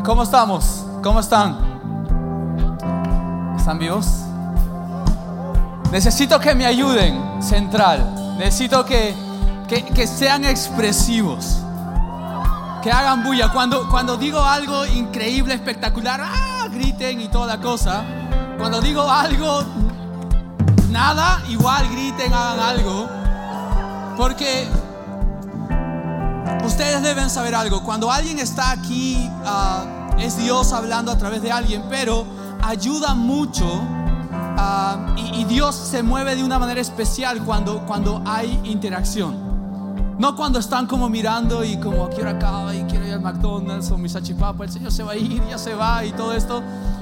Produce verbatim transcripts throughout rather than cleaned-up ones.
¿Cómo estamos? ¿Cómo están? ¿Están vivos? Necesito que me ayuden, Central. Necesito que, que, que sean expresivos, que hagan bulla. Cuando, cuando digo algo increíble, espectacular, ¡ah!, griten y toda la cosa. Cuando digo algo, nada, igual griten, hagan algo. Porque ustedes deben saber algo. Cuando alguien está aquí, uh, es Dios hablando a través de alguien, pero ayuda mucho. Uh, y, y Dios se mueve de una manera especial cuando, cuando hay interacción. No cuando están como mirando y como quiero acá y quiero ir al McDonald's o mi salchipapa, el Señor se va a ir, ya se va y todo esto.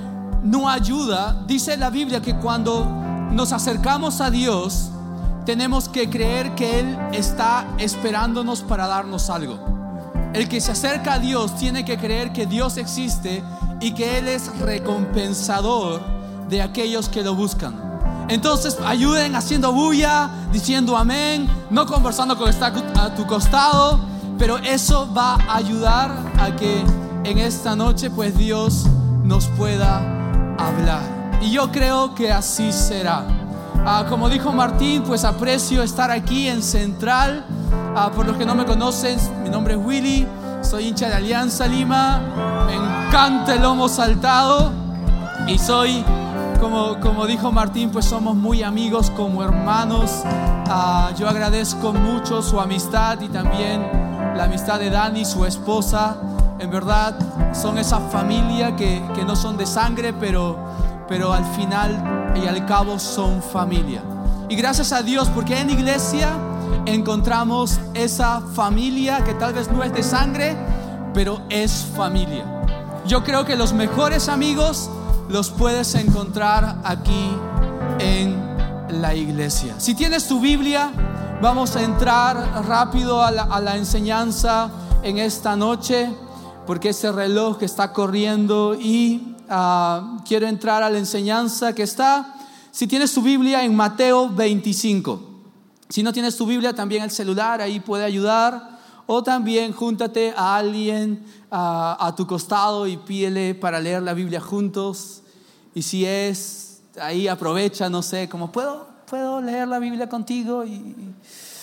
No ayuda. Dice la Biblia que cuando nos acercamos a Dios, tenemos que creer que Él está esperándonos para darnos algo. El que se acerca a Dios tiene que creer que Dios existe y que Él es recompensador de aquellos que lo buscan. Entonces ayuden haciendo bulla, diciendo amén, no conversando con el que está a tu costado, pero eso va a ayudar a que en esta noche pues Dios nos pueda hablar. Y yo creo que así será. Uh, como dijo Martín, pues aprecio estar aquí en Central. Uh, por los que no me conocen, mi nombre es Willy, soy hincha de Alianza Lima, me encanta el lomo saltado y soy, como, como dijo Martín, pues somos muy amigos, como hermanos. Uh, yo agradezco mucho su amistad y también la amistad de Dani, su esposa. En verdad son esa familia que, que no son de sangre, pero, pero al final y al cabo son familia. Y gracias a Dios, porque en iglesia encontramos esa familia que tal vez no es de sangre, pero es familia. Yo creo que los mejores amigos los puedes encontrar aquí en la iglesia. Si tienes tu Biblia, vamos a entrar rápido a la, a la enseñanza en esta noche, porque ese reloj está corriendo y Uh, quiero entrar a la enseñanza que está, si tienes tu Biblia, en Mateo veinticinco. Si no tienes tu Biblia, también el celular ahí puede ayudar, o también júntate a alguien uh, a tu costado y pídele para leer la Biblia juntos. Y si es ahí, aprovecha, no sé, como puedo, puedo leer la Biblia contigo y,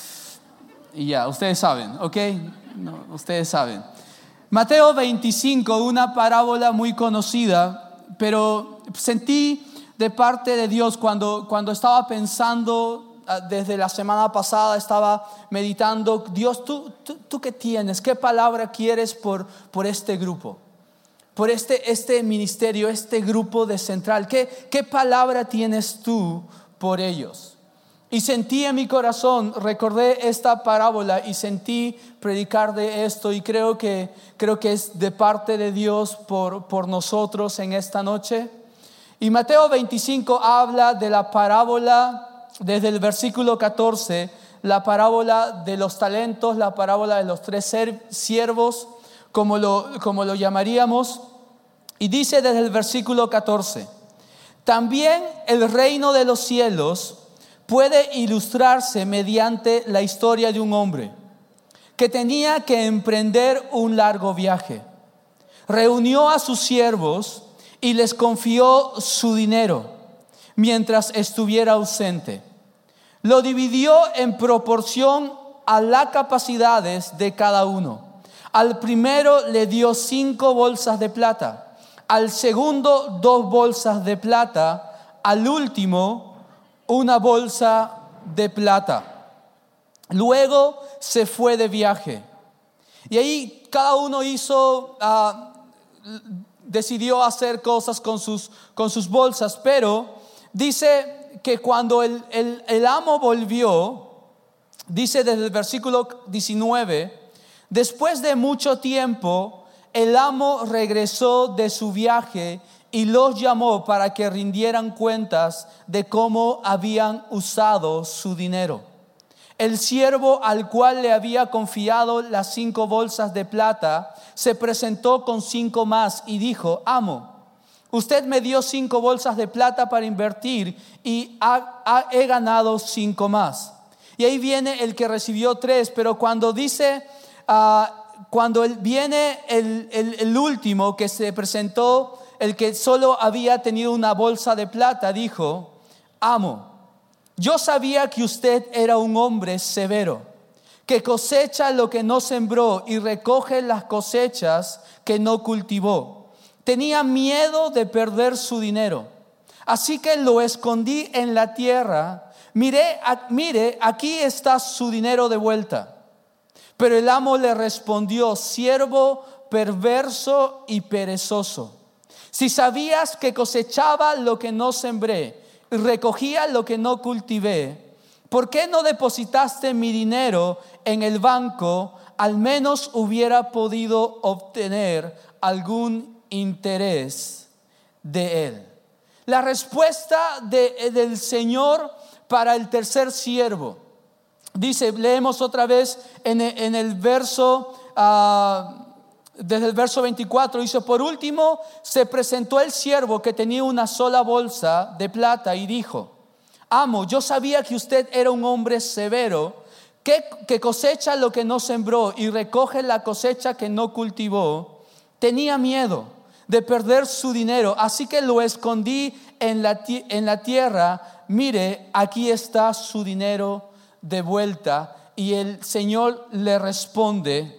y ya, ustedes saben, ¿ok? No, ustedes saben. Mateo veinticinco, una parábola muy conocida, pero sentí de parte de Dios cuando, cuando estaba pensando desde la semana pasada, estaba meditando, Dios, ¿tú, tú, tú qué tienes? ¿Qué palabra quieres por, por este grupo? Por este, este ministerio, este grupo de Central. ¿Qué, qué palabra tienes tú por ellos? Y sentí en mi corazón, recordé esta parábola y sentí predicar de esto, y creo que, creo que es de parte de Dios por, por nosotros en esta noche. Y Mateo veinticinco habla de la parábola, desde el versículo catorce, la parábola de los talentos, la parábola de los tres siervos, como lo, como lo llamaríamos. Y dice desde el versículo catorce: también el reino de los cielos puede ilustrarse mediante la historia de un hombre que tenía que emprender un largo viaje. Reunió a sus siervos y les confió su dinero mientras estuviera ausente. Lo dividió en proporción a las capacidades de cada uno. Al primero le dio cinco bolsas de plata, al segundo dos bolsas de plata, al último una bolsa de plata. Luego se fue de viaje. Y ahí cada uno hizo, uh, decidió hacer cosas con sus, con sus bolsas. Pero dice que cuando el, el, el amo volvió, dice desde el versículo diecinueve, después de mucho tiempo, el amo regresó de su viaje y los llamó para que rindieran cuentas de cómo habían usado su dinero. El siervo al cual le había confiado las cinco bolsas de plata se presentó con cinco más y dijo: amo, usted me dio cinco bolsas de plata para invertir y ha, ha, he ganado cinco más. Y ahí viene el que recibió tres, pero cuando dice uh, cuando él viene el, el, el último que se presentó, el que solo había tenido una bolsa de plata, dijo: amo, yo sabía que usted era un hombre severo, que cosecha lo que no sembró y recoge las cosechas que no cultivó. Tenía miedo de perder su dinero, así que lo escondí en la tierra. Mire, a, mire, aquí está su dinero de vuelta. Pero el amo le respondió: siervo perverso y perezoso, si sabías que cosechaba lo que no sembré y recogía lo que no cultivé, ¿por qué no depositaste mi dinero en el banco? Al menos hubiera podido obtener algún interés de él. La respuesta de, del Señor para el tercer siervo. Dice, leemos otra vez en el, en el verso, uh, desde el verso veinticuatro, dice: por último se presentó el siervo que tenía una sola bolsa de plata y dijo: amo, yo sabía que usted era un hombre severo, que, que cosecha lo que no sembró y recoge la cosecha que no cultivó. Tenía miedo de perder su dinero, así que lo escondí en la, en la tierra. Mire, aquí está su dinero de vuelta. Y el Señor le responde: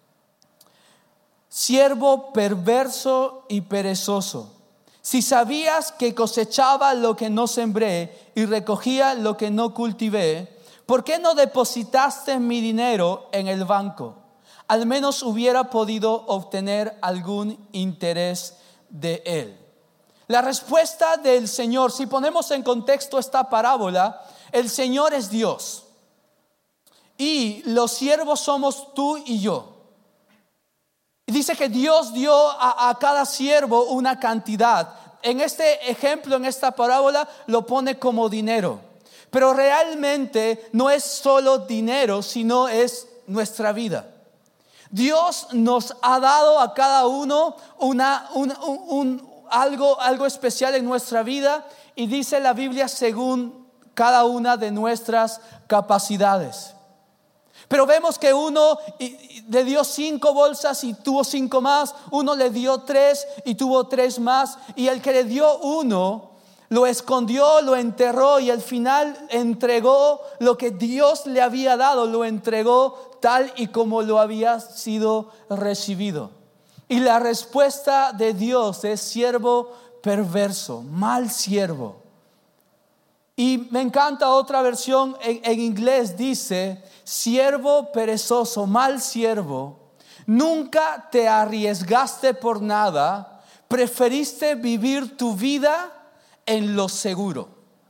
siervo perverso y perezoso, si sabías que cosechaba lo que no sembré y recogía lo que no cultivé, ¿por qué no depositaste mi dinero en el banco? Al menos hubiera podido obtener algún interés de él. La respuesta del Señor, si ponemos en contexto esta parábola, el Señor es Dios y los siervos somos tú y yo. Dice que Dios dio a, a cada siervo una cantidad. En este ejemplo, en esta parábola, lo pone como dinero. Pero realmente no es solo dinero, sino es nuestra vida. Dios nos ha dado a cada uno una, un, un, un, algo, algo especial en nuestra vida. Y dice la Biblia, según cada una de nuestras capacidades. Pero vemos que uno le dio cinco bolsas y tuvo cinco más. Uno le dio tres y tuvo tres más. Y el que le dio uno, lo escondió, lo enterró y al final entregó lo que Dios le había dado. Lo entregó tal y como lo había sido recibido. Y la respuesta de Dios es: siervo perverso, mal siervo. Y me encanta otra versión en, en inglés, dice: siervo perezoso, mal siervo, nunca te arriesgaste por nada, preferiste vivir tu vida en lo seguro.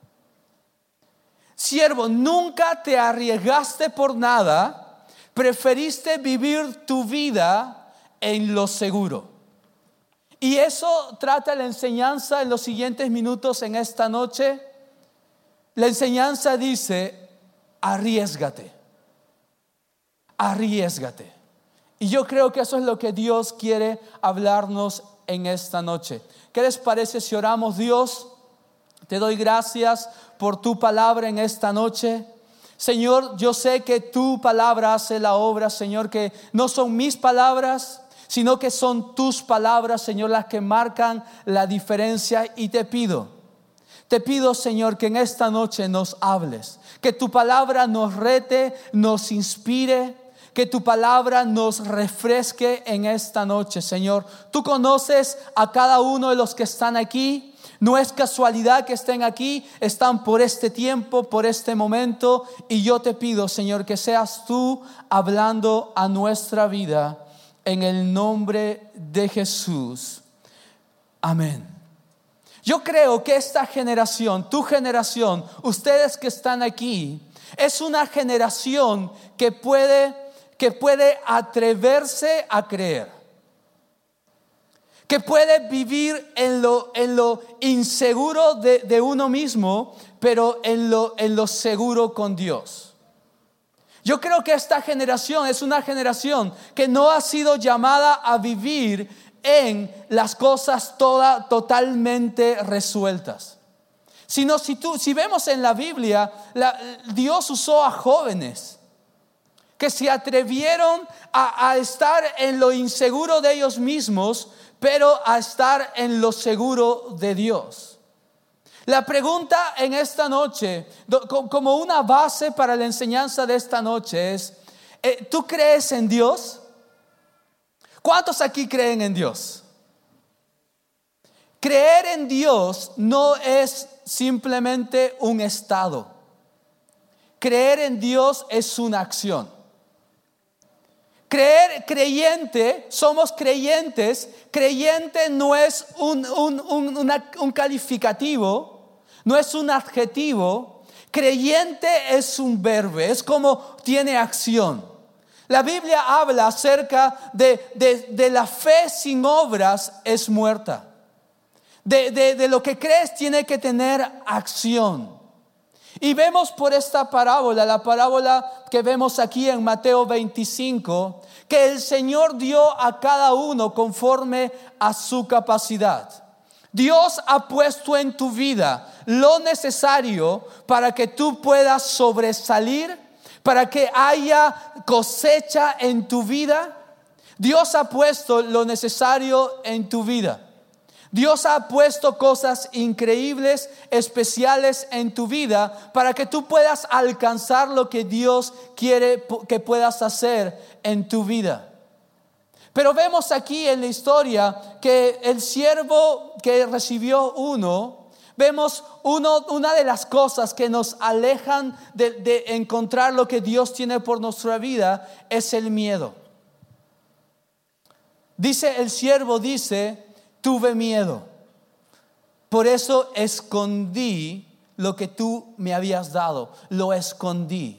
Siervo, nunca te arriesgaste por nada, preferiste vivir tu vida en lo seguro. Y eso trata la enseñanza en los siguientes minutos en esta noche. La enseñanza dice: arriésgate, arriésgate. Y yo creo que eso es lo que Dios quiere hablarnos en esta noche. ¿Qué les parece si oramos? Dios, te doy gracias por tu palabra en esta noche. Señor, yo sé que tu palabra hace la obra, Señor, que no son mis palabras, sino que son tus palabras, Señor, las que marcan la diferencia. Y te pido, Te pido, Señor, que en esta noche nos hables, que tu palabra nos rete, nos inspire, que tu palabra nos refresque en esta noche, Señor. Tú conoces a cada uno de los que están aquí. No es casualidad que estén aquí, están por este tiempo, por este momento. Y yo te pido, Señor, que seas tú hablando a nuestra vida en el nombre de Jesús. Amén. Yo creo que esta generación, tu generación, ustedes que están aquí, es una generación que puede, que puede atreverse a creer, que puede vivir en lo, en lo inseguro de, de uno mismo, pero en lo, en lo seguro con Dios. Yo creo que esta generación es una generación que no ha sido llamada a vivir en las cosas todas totalmente resueltas, sino si, tú, si vemos en la Biblia, la, Dios usó a jóvenes que se atrevieron a, a estar en lo inseguro de ellos mismos, pero a estar en lo seguro de Dios. La pregunta en esta noche, como una base para la enseñanza de esta noche, es: ¿tú crees en Dios? ¿Cuántos aquí creen en Dios? Creer en Dios no es simplemente un estado. Creer en Dios es una acción. Creer, creyente, somos creyentes. Creyente no es un, un, un, una, un calificativo, no es un adjetivo. Creyente es un verbo, es como tiene acción. La Biblia habla acerca de, de, de la fe sin obras es muerta. De, de, de lo que crees tiene que tener acción. Y vemos por esta parábola, la parábola que vemos aquí en Mateo veinticinco, que el Señor dio a cada uno conforme a su capacidad. Dios ha puesto en tu vida lo necesario para que tú puedas sobresalir, para que haya cosecha en tu vida. Dios ha puesto lo necesario en tu vida. Dios ha puesto cosas increíbles, especiales en tu vida para que tú puedas alcanzar lo que Dios quiere que puedas hacer en tu vida. Pero vemos aquí en la historia que el siervo que recibió uno, vemos uno, una de las cosas que nos alejan de, de encontrar lo que Dios tiene por nuestra vida es el miedo. Dice el siervo, dice: tuve miedo, por eso escondí lo que tú me habías dado, lo escondí.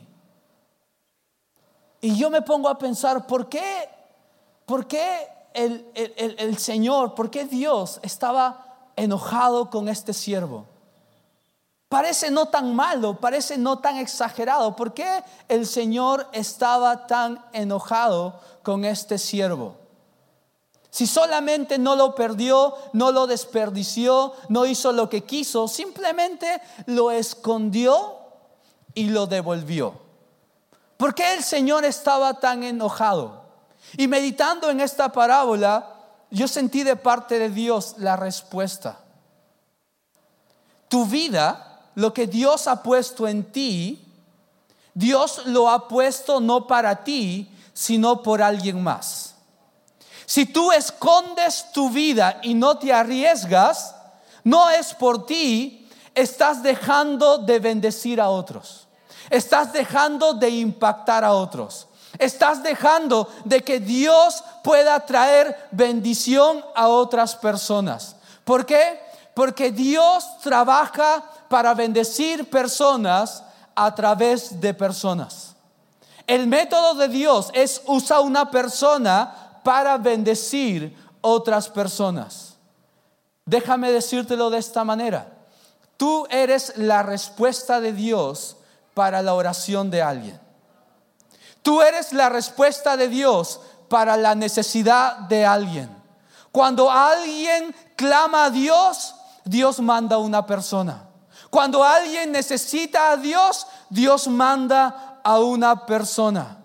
Y yo me pongo a pensar, ¿por qué, por qué el, el, el Señor, por qué Dios estaba enojado con este siervo? Parece no tan malo, parece no tan exagerado. ¿Por qué el Señor estaba tan enojado con este siervo? Si solamente no lo perdió, no lo desperdició, no hizo lo que quiso, simplemente lo escondió y lo devolvió. ¿Por qué el Señor estaba tan enojado? Y meditando en esta parábola, yo sentí de parte de Dios la respuesta. Tu vida, lo que Dios ha puesto en ti, Dios lo ha puesto no para ti, sino por alguien más. Si tú escondes tu vida y no te arriesgas, no es por ti, estás dejando de bendecir a otros. Estás dejando de impactar a otros. Estás dejando de que Dios pueda traer bendición a otras personas. ¿Por qué? Porque Dios trabaja para bendecir personas a través de personas. El método de Dios es usar una persona para bendecir otras personas. Déjame decírtelo de esta manera: tú eres la respuesta de Dios para la oración de alguien. Tú eres la respuesta de Dios para la necesidad de alguien. Cuando alguien clama a Dios, Dios manda una persona. Cuando alguien necesita a Dios, Dios manda a una persona.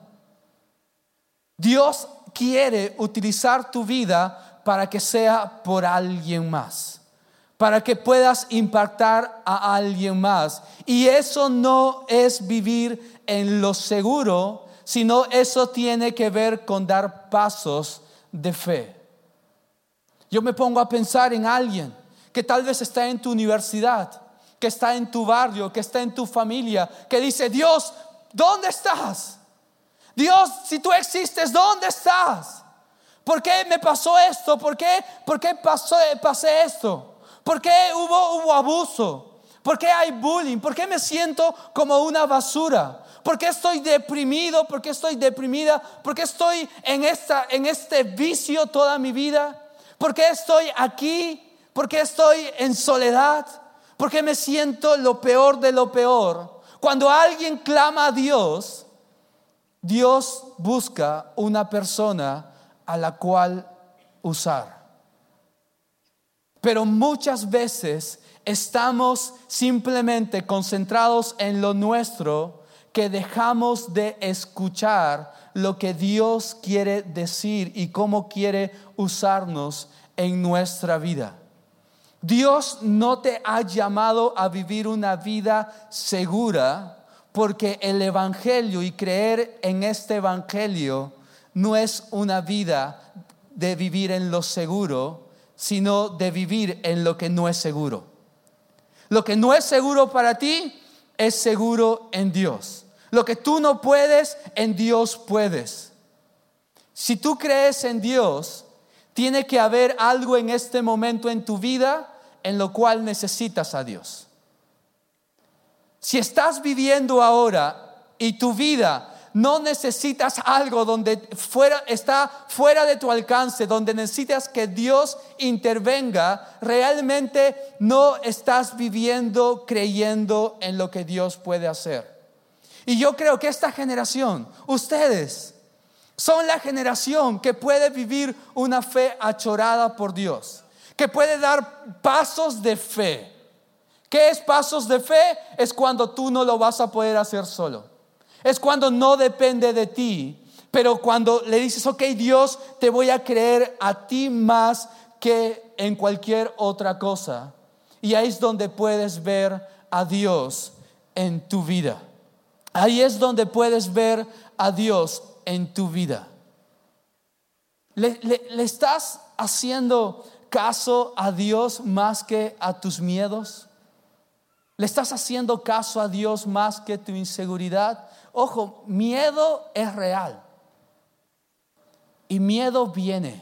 Dios quiere utilizar tu vida para que sea por alguien más, para que puedas impactar a alguien más. Y eso no es vivir en lo seguro, sino eso tiene que ver con dar pasos de fe. Yo me pongo a pensar en alguien que tal vez está en tu universidad, que está en tu barrio, que está en tu familia, que dice: Dios, ¿dónde estás? Dios, si tú existes, ¿dónde estás? ¿Por qué me pasó esto? ¿Por qué, por qué pasó, pasé esto? ¿Por qué hubo, hubo abuso? ¿Por qué hay bullying? ¿Por qué me siento como una basura? ¿Por qué estoy deprimido? ¿Por qué estoy deprimida? ¿Por qué estoy en, esta, en este vicio toda mi vida? ¿Por qué estoy aquí? ¿Por qué estoy en soledad? ¿Por qué me siento lo peor de lo peor? Cuando alguien clama a Dios, Dios busca una persona a la cual usar. Pero muchas veces estamos simplemente concentrados en lo nuestro, que dejamos de escuchar lo que Dios quiere decir y cómo quiere usarnos en nuestra vida. Dios no te ha llamado a vivir una vida segura, porque el evangelio y creer en este evangelio no es una vida de vivir en lo seguro, sino de vivir en lo que no es seguro. Lo que no es seguro para ti es seguro en Dios. Lo que tú no puedes, en Dios puedes. Si tú crees en Dios, tiene que haber algo en este momento en tu vida en lo cual necesitas a Dios. Si estás viviendo ahora y tu vida no necesitas algo donde fuera, está fuera de tu alcance, donde necesitas que Dios intervenga, realmente no estás viviendo creyendo en lo que Dios puede hacer. Y yo creo que esta generación, ustedes, son la generación que puede vivir una fe achorada por Dios, que puede dar pasos de fe. ¿Qué es pasos de fe? Es cuando tú no lo vas a poder hacer solo. Es cuando no depende de ti, pero cuando le dices, ok, Dios, te voy a creer a ti más que en cualquier otra cosa. Y ahí es donde puedes ver a Dios en tu vida. Ahí es donde puedes ver a Dios en tu vida. ¿Le, le, le estás haciendo caso a Dios más que a tus miedos? ¿Le estás haciendo caso a Dios más que tu inseguridad? Ojo, miedo es real. Y miedo viene.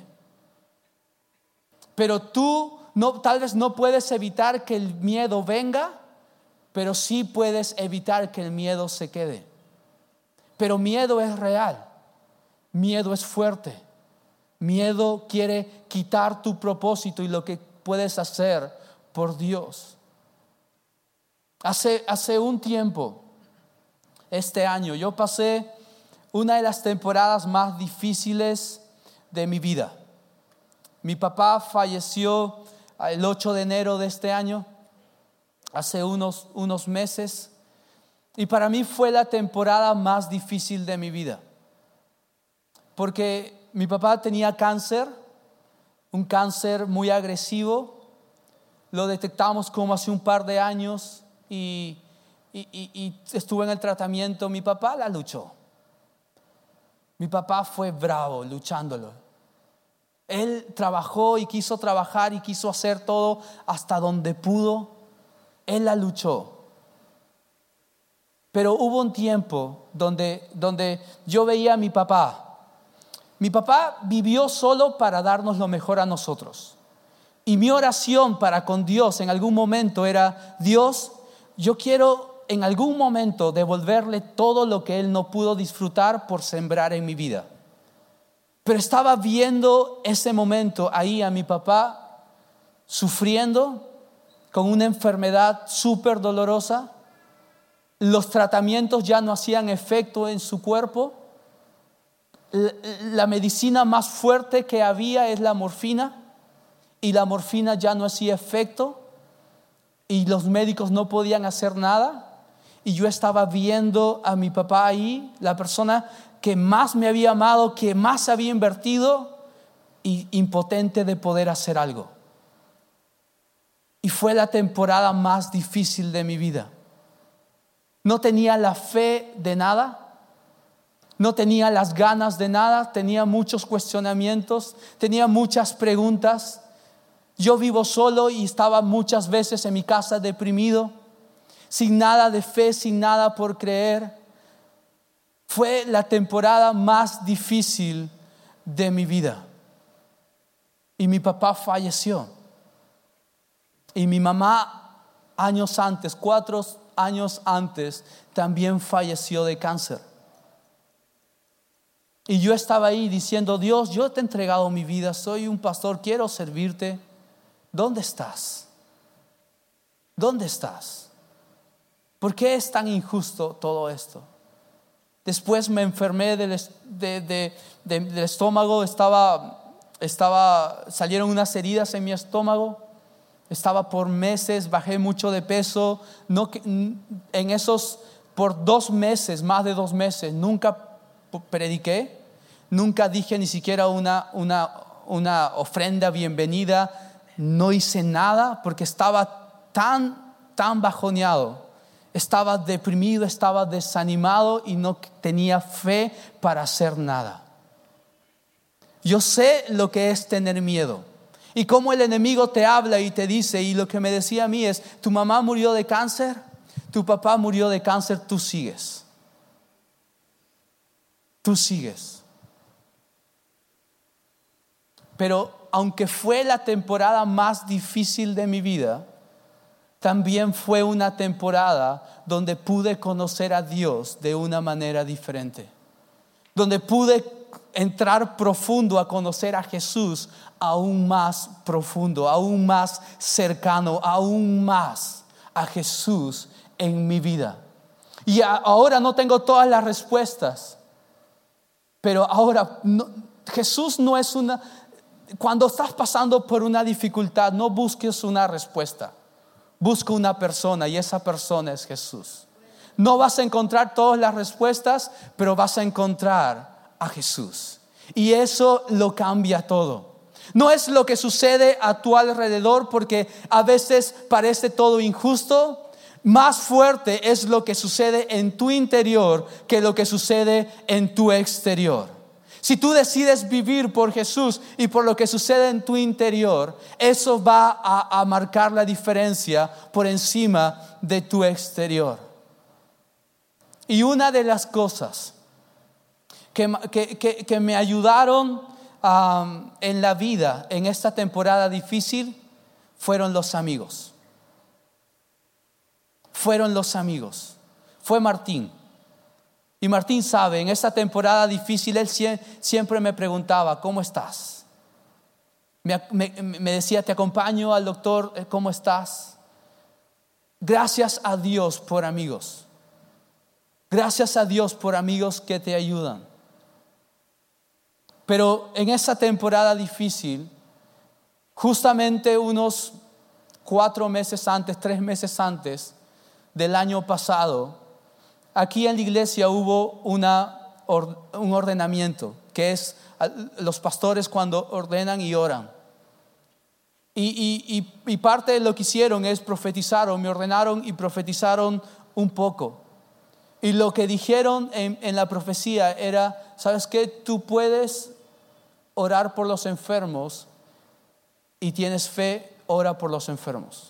Pero tú no, tal vez no puedes evitar que el miedo venga, pero sí puedes evitar que el miedo se quede. Pero miedo es real. Miedo es fuerte. Miedo quiere quitar tu propósito y lo que puedes hacer por Dios. Hace, hace un tiempo, este año, yo pasé una de las temporadas más difíciles de mi vida. Mi papá falleció el ocho de enero de este año, hace unos, unos meses, y para mí fue la temporada más difícil de mi vida, porque mi papá tenía cáncer, un cáncer muy agresivo. Lo detectamos como hace un par de años y, y, y, y estuve en el tratamiento. Mi papá la luchó. Mi papá fue bravo luchándolo. Él trabajó y quiso trabajar y quiso hacer todo hasta donde pudo. Él la luchó. Pero hubo un tiempo donde, donde yo veía a mi papá. Mi papá vivió solo para darnos lo mejor a nosotros. Y mi oración para con Dios en algún momento era: Dios, yo quiero en algún momento devolverle todo lo que Él no pudo disfrutar por sembrar en mi vida. Pero estaba viendo ese momento ahí a mi papá sufriendo con una enfermedad súper dolorosa. Los tratamientos ya no hacían efecto en su cuerpo. La medicina más fuerte que había es la morfina, y la morfina ya no hacía efecto y los médicos no podían hacer nada. Y yo estaba viendo a mi papá ahí, la persona que más me había amado, que más había invertido, y impotente de poder hacer algo. Y fue la temporada más difícil de mi vida. No tenía la fe de nada. No tenía las ganas de nada, tenía muchos cuestionamientos, tenía muchas preguntas. Yo vivo solo y estaba muchas veces en mi casa deprimido, sin nada de fe, sin nada por creer. Fue la temporada más difícil de mi vida. Y mi papá falleció. Y mi mamá, años antes, cuatro años antes, también falleció de cáncer. Y yo estaba ahí diciendo: Dios, yo te he entregado mi vida, soy un pastor, quiero servirte. ¿Dónde estás? ¿Dónde estás? ¿Por qué es tan injusto todo esto? Después me enfermé del, de, de, de, del estómago, estaba, estaba, salieron unas heridas en mi estómago. Estaba por meses, bajé mucho de peso. No, en esos por dos meses, más de dos meses, nunca prediqué, nunca dije ni siquiera una, una, una ofrenda bienvenida, no hice nada porque estaba tan, tan bajoneado, estaba deprimido, estaba desanimado y no tenía fe para hacer nada. Yo sé lo que es tener miedo y cómo el enemigo te habla y te dice, y lo que me decía a mí es, tu mamá murió de cáncer, tu papá murió de cáncer, tú sigues. Tú sigues. Pero aunque fue la temporada más difícil de mi vida, también fue una temporada donde pude conocer a Dios de una manera diferente. Donde pude entrar profundo a conocer a Jesús aún más profundo, aún más cercano, aún más a Jesús en mi vida. Y ahora no tengo todas las respuestas, pero ahora no, Jesús no es una... Cuando estás pasando por una dificultad, no busques una respuesta. Busca una persona y esa persona es Jesús. No vas a encontrar todas las respuestas, pero vas a encontrar a Jesús. Y eso lo cambia todo. No es lo que sucede a tu alrededor, porque a veces parece todo injusto. Más fuerte es lo que sucede en tu interior que lo que sucede en tu exterior. Si tú decides vivir por Jesús y por lo que sucede en tu interior, eso va a, a marcar la diferencia por encima de tu exterior. Y una de las cosas que, que, que, que me ayudaron um, en la vida, en esta temporada difícil, fueron los amigos. Fueron los amigos. Fue Martín. Y Martín sabe, en esta temporada difícil, él siempre me preguntaba, ¿cómo estás? Me, me, me decía, te acompaño al doctor, ¿cómo estás? Gracias a Dios por amigos. Gracias a Dios por amigos que te ayudan. Pero en esa temporada difícil, justamente unos cuatro meses antes, tres meses antes del año pasado, aquí en la iglesia hubo una, un ordenamiento, que es los pastores cuando ordenan y oran. Y, y, y, y parte de lo que hicieron es profetizaron, me ordenaron y profetizaron un poco. Y lo que dijeron en, en la profecía era, ¿sabes qué? Tú puedes orar por los enfermos y tienes fe, ora por los enfermos.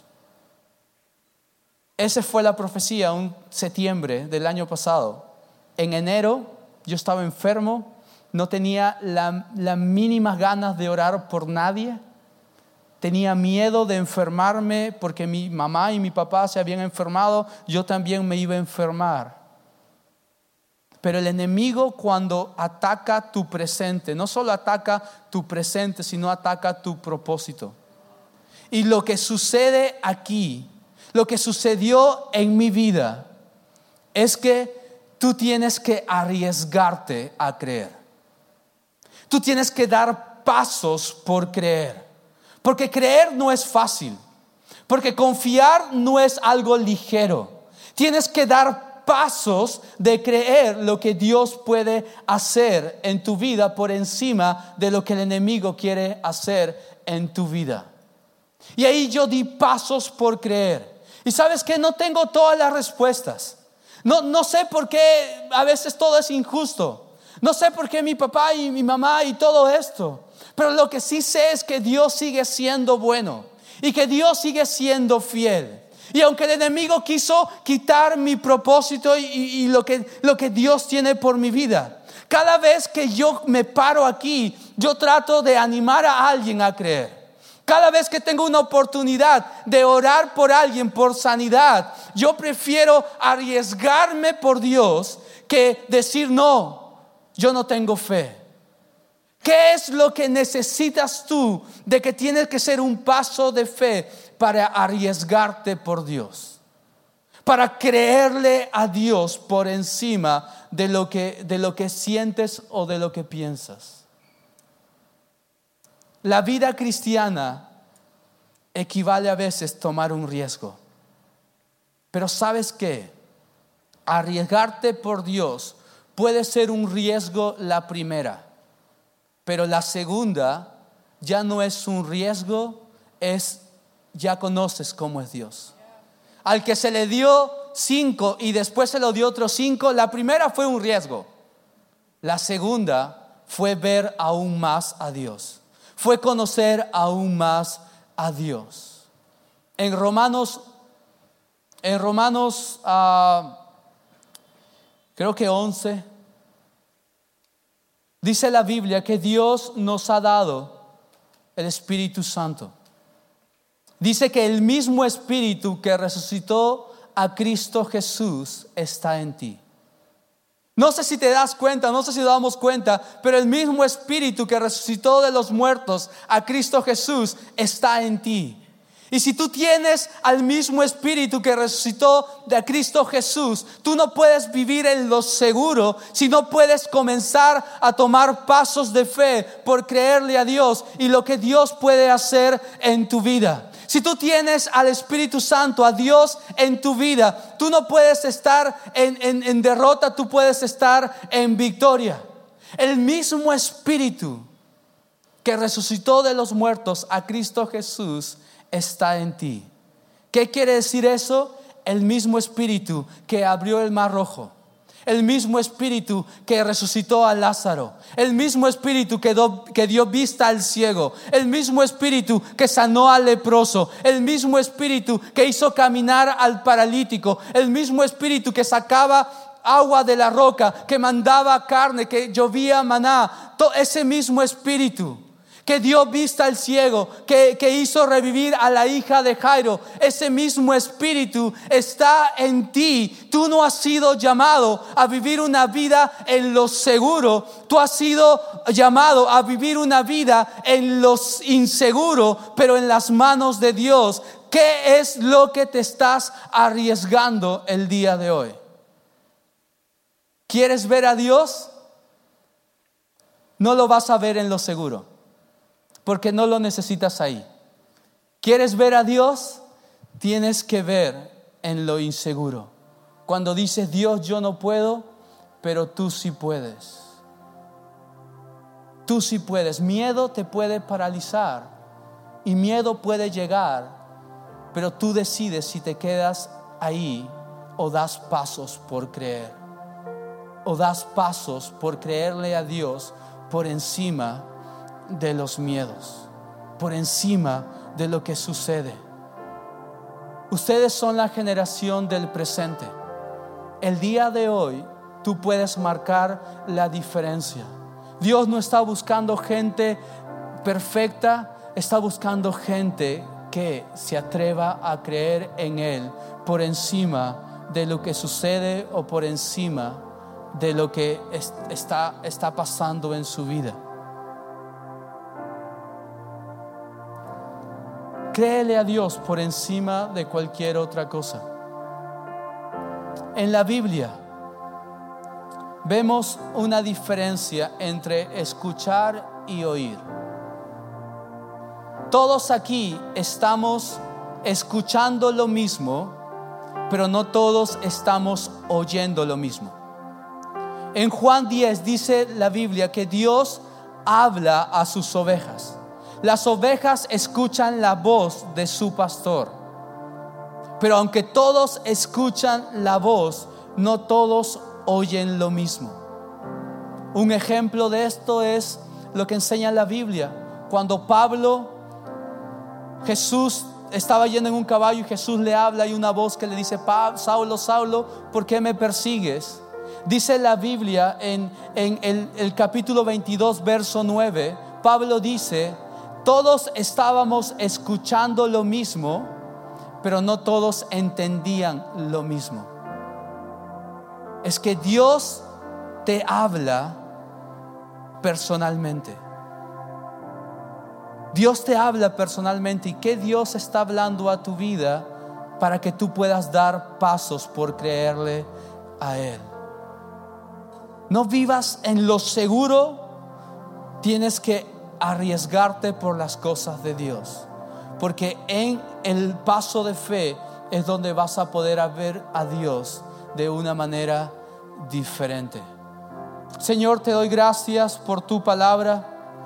Esa fue la profecía, un septiembre del año pasado. En enero yo estaba enfermo, no tenía la, la mínimas ganas de orar por nadie. Tenía miedo de enfermarme porque mi mamá y mi papá se habían enfermado, yo también me iba a enfermar. Pero el enemigo, cuando ataca tu presente, no solo ataca tu presente, sino ataca tu propósito. Y lo que sucede aquí, lo que sucedió en mi vida, es que tú tienes que arriesgarte a creer. Tú tienes que dar pasos por creer. Porque creer no es fácil. Porque confiar no es algo ligero. Tienes que dar pasos de creer lo que Dios puede hacer en tu vida por encima de lo que el enemigo quiere hacer en tu vida. Y ahí yo di pasos por creer. Y sabes que no tengo todas las respuestas. No, no sé por qué a veces todo es injusto. No sé por qué mi papá y mi mamá y todo esto. Pero lo que sí sé es que Dios sigue siendo bueno. Y que Dios sigue siendo fiel. Y aunque el enemigo quiso quitar mi propósito y, y, y lo, que, lo que Dios tiene por mi vida, cada vez que yo me paro aquí, yo trato de animar a alguien a creer. Cada vez que tengo una oportunidad de orar por alguien por sanidad, yo prefiero arriesgarme por Dios que decir no, yo no tengo fe. ¿Qué es lo que necesitas tú de que tienes que ser un paso de fe para arriesgarte por Dios? Para creerle a Dios por encima de lo que, de lo que sientes o de lo que piensas. La vida cristiana equivale a veces tomar un riesgo. Pero ¿sabes qué? arriesgarte por Dios puede ser un riesgo la primera, pero la segunda ya no es un riesgo, es ya conoces cómo es Dios. Al que se le dio cinco y después se lo dio otros cinco, la primera fue un riesgo. La segunda fue ver aún más a Dios, fue conocer aún más a Dios. En Romanos, en Romanos, uh, creo que once, dice la Biblia que Dios nos ha dado el Espíritu Santo. Dice que el mismo Espíritu que resucitó a Cristo Jesús está en ti. No sé si te das cuenta, no sé si nos damos cuenta, pero el mismo Espíritu que resucitó de los muertos a Cristo Jesús está en ti. Y si tú tienes al mismo Espíritu que resucitó de Cristo Jesús, tú no puedes vivir en lo seguro, si no puedes comenzar a tomar pasos de fe por creerle a Dios y lo que Dios puede hacer en tu vida. Si tú tienes al Espíritu Santo, a Dios en tu vida, tú no puedes estar en, en, en derrota, tú puedes estar en victoria. El mismo Espíritu que resucitó de los muertos a Cristo Jesús está en ti. ¿Qué quiere decir eso? El mismo Espíritu que abrió el mar rojo, el mismo Espíritu que resucitó a Lázaro, el mismo Espíritu que, do, que dio vista al ciego, el mismo Espíritu que sanó al leproso, el mismo Espíritu que hizo caminar al paralítico, el mismo Espíritu que sacaba agua de la roca, que mandaba carne, que llovía maná. Todo ese mismo Espíritu que dio vista al ciego, que, que hizo revivir a la hija de Jairo, ese mismo Espíritu está en ti. Tú no has sido llamado a vivir una vida en lo seguro, tú has sido llamado a vivir una vida en lo inseguro, pero en las manos de Dios. ¿Qué es lo que te estás arriesgando el día de hoy? ¿Quieres ver a Dios? No lo vas a ver en lo seguro, porque no lo necesitas ahí. ¿Quieres ver a Dios? Tienes que ver en lo inseguro. Cuando dices, Dios, yo no puedo, pero tú sí puedes. Tú sí puedes. Miedo te puede paralizar y miedo puede llegar, pero tú decides si te quedas ahí o das pasos por creer. O das pasos por creerle a Dios por encima de los miedos, por encima de lo que sucede. Ustedes son la generación del presente. El día de hoy tú puedes marcar la diferencia. Dios no está buscando gente perfecta, está buscando gente que se atreva a creer en Él por encima de lo que sucede o por encima de lo que está, está pasando en su vida. Créele a Dios por encima de cualquier otra cosa. En la Biblia vemos una diferencia entre escuchar y oír. Todos aquí estamos escuchando lo mismo, pero no todos estamos oyendo lo mismo. En Juan diez dice la Biblia que Dios habla a sus ovejas. Las ovejas escuchan la voz de su pastor. Pero aunque todos escuchan la voz, no todos oyen lo mismo. Un ejemplo de esto es lo que enseña la Biblia. Cuando Pablo, Jesús estaba yendo en un caballo y Jesús le habla, y una voz que le dice, Saulo, Saulo, ¿por qué me persigues? Dice la Biblia en, en el, el capítulo veintidós, verso nueve, Pablo dice, todos estábamos escuchando lo mismo, pero no todos entendían lo mismo. Es que Dios te habla personalmente. Dios te habla personalmente. ¿Y qué Dios está hablando a tu vida para que tú puedas dar pasos por creerle a Él? No vivas en lo seguro, tienes que arriesgarte por las cosas de Dios, porque en el paso de fe es donde vas a poder ver a Dios de una manera diferente. Señor, te doy gracias por tu palabra.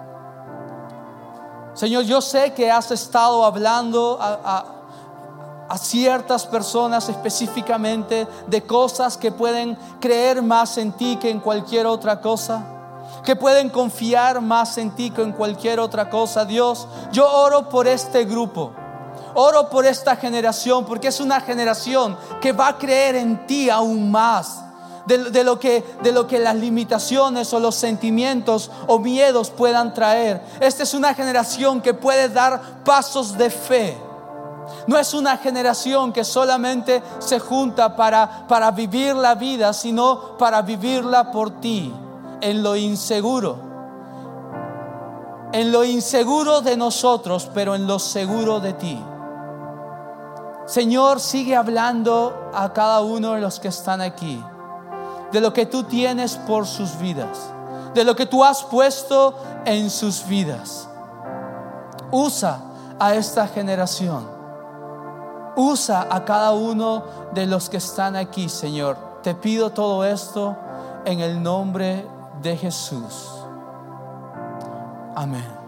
Señor, yo sé que has estado hablando a, a, a ciertas personas específicamente de cosas que pueden creer más en ti que en cualquier otra cosa, que pueden confiar más en ti que en cualquier otra cosa. Dios, yo oro por este grupo, oro por esta generación, porque es una generación que va a creer en ti aún más de, de, lo que, de lo que las limitaciones o los sentimientos o miedos puedan traer. Esta es una generación que puede dar pasos de fe. No es una generación que solamente se junta para, para vivir la vida, sino para vivirla por ti, en lo inseguro, en lo inseguro de nosotros, pero en lo seguro de ti. Señor, sigue hablando a cada uno de los que están aquí de lo que tú tienes por sus vidas, de lo que tú has puesto en sus vidas. Usa a esta generación, usa a cada uno de los que están aquí, Señor. Te pido todo esto en el nombre de Jesús. Amén.